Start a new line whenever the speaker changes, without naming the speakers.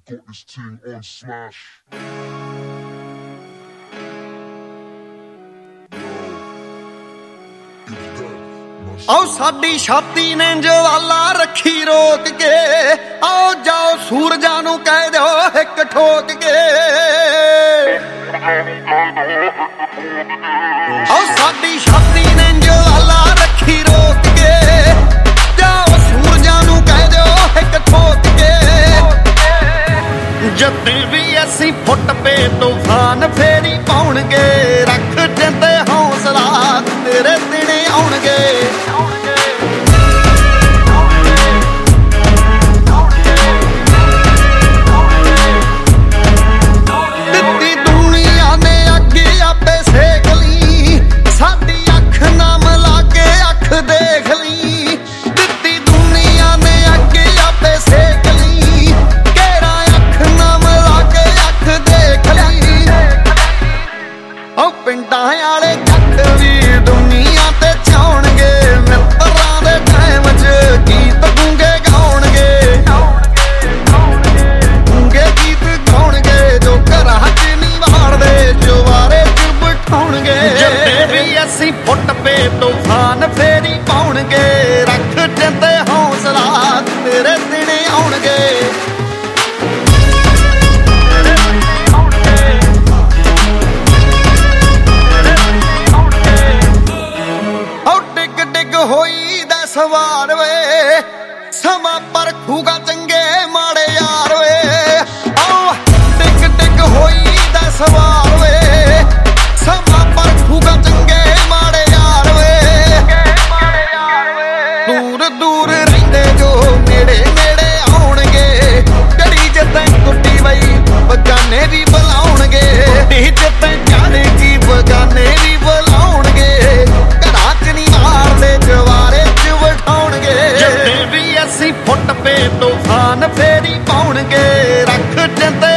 got this thing on smash.
ਆਓ ਸਾਡੀ ਛਾਤੀ ਨੇ ਜਵਾਲਾ ਰੱਖੀ ਰੋਕ ਕੇ, ਆਓ ਜਾਓ ਸੂਰਜਾਂ ਨੂੰ ਕਹਿ ਦਿਓ ਇੱਕ ਠੋਕ ਕੇ। ਆਓ ਸਾਡੀ ਛਾਤੀ ਨੇ ਜਵਾਲਾ ਰੱਖੀ ਰੋਕ ਕੇ, ਜਾਓ ਸੂਰਜਾਂ ਨੂੰ ਕਹਿ ਦਿਓ ਇੱਕ ਠੋਕ ਕੇ। ਜਦ ਵੀ ਅਸੀਂ ਫੁੱਟ ਪੇ ਤੂਫਾਨ ਫੇਰੀ ਪਾਉਣਗੇ, ਰੱਖ ਜਿੰਦੇ ਹੌਸਲਾ ਤੇਰੇ ਦਿਨੇ ਆਉਣਗੇ। ਦਿੱਤੀ ਦੁਨੀਆ ਨੇ ਅੱਗੇ ਆਪੇ ਸੇਕ ਲਈ, ਸਾਡੀ ਅੱਖ ਨਾ ਮਿਲਾ ਕੇ ਅੱਖ ਦੇਖ ਲਈ। ਦਿੱਤੀ ਦੁਨੀਆ ਨੇ ਅੱਗੇ ਆਪੇ ਸੇਕ ਲਈ, ਕਿਹੜਾ ਅੱਖ ਨਾ ਮਿਲਾ ਕੇ ਅੱਖ ਦੇਖ ਲਈ। ਉਹ ਪਿੰਡਾਂ ਵਾਲੇ ਜੱਟ ਵੀ ਦੁਨੀਆ ਤੇ ਚਾਉਣਗੇ, ਮਿੱਤਰਾਂ ਦੇ ਟਾਈਮ 'ਚ ਗੀਤ ਗੂੰਗੇ ਗਾਉਣਗੇ। ਗੂੰਗੇ ਗੀਤ ਗਾਉਣਗੇ ਜੋ ਘਰਾਂ 'ਚ ਨਹੀਂ ਵਾੜਦੇ, ਜਵਾਰੇ 'ਚ ਬਿਠਾਉਣਗੇ। ਜਦੋਂ ਵੀ ਅਸੀਂ ਫੁੱਟ ਪੇ ਤੂਫਾਨ ਫੇਰੀ ਪਾਉਣਗੇ, ਰੱਖ ਜਿੰਦੇ ਹੌਸਲਾ ਤੇਰੇ ਦਿਨੇ ਆਉਣਗੇ। ਹੋਈ ਦਾ ਸਵਾਰ ਵੇ, ਸਮਾਂ ਪਰਖੂਗਾ ਚੰਗੇ ਮਾੜੇ ਯਾਰ ਵੇ। ਆਓ ਟਿਕ ਟਿਕ ਹੋਈ ਦਾ ਸਵਾਰ ਵੇ, ਸਮਾਂ ਪਰਖੂਗਾ ਚੰਗੇ ਮਾੜੇ ਯਾਰ ਵੇ। ਦੂਰ ਦੂਰ ਰਹਿੰਦੇ ਜੋ ਨੇੜੇ ਨੇੜੇ ਆਉਣਗੇ, ਘੜੀ ਜਿੱਦਾਂ ਕੁੱਟੀ ਬਈ ਬਗਾਨੇ ਵੀ ਬੁਲਾਉਣਗੇ। ਕੁੱਟੀ ਜਿੱਦਾਂ ਚੜ੍ਹੇਗੀ ਬਗਾਨੇ ਵੀ ਬੁਲਾਉਣਗੇ, ਘਰਾਂ 'ਚ ਨਹੀਂ ਮਾਰਦੇ ਜਵਾਰੇ 'ਚ ਬਿਠਾਉਣਗੇ। ਜਦੋਂ ਵੀ ਅਸੀਂ ਫੁੱਟ ਪੇ ਤੂਫਾਨ ਫੇਰੀ ਪਾਉਣਗੇ, ਰੱਖ ਜਿੰਦੇ